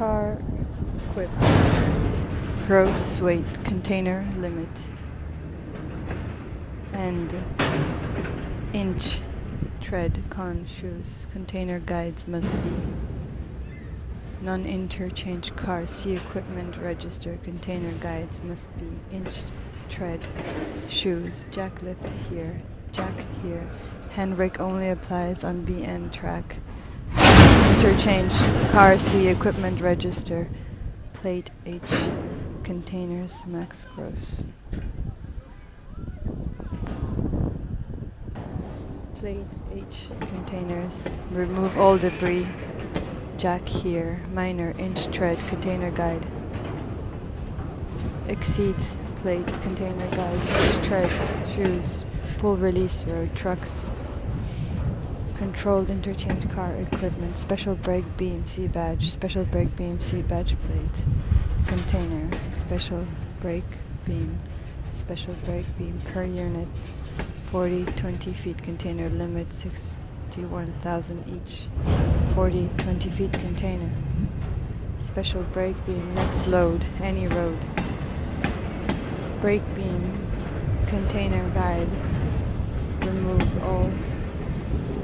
car equipped. Gross weight container limit. And inch tread con shoes. Container guides must be non-interchange car. See equipment register. Container guides must be inch tread shoes. Jack lift here. Jack here. Handbrake only applies on BN track. Interchange car. See equipment register. Plate H. Containers max gross. Plate H containers. Remove all debris. Jack here. Minor inch tread container guide. Exceeds plate container guide. Inch tread shoes. Pull release road trucks. Controlled interchange car equipment. Special brake beam C badge. Special brake beam C badge plate. Container. Special brake beam. Special brake beam per unit. 40-20 feet container limit 61,000 each. 40-20 feet container. Special brake beam next load any road. Brake beam container guide. Remove all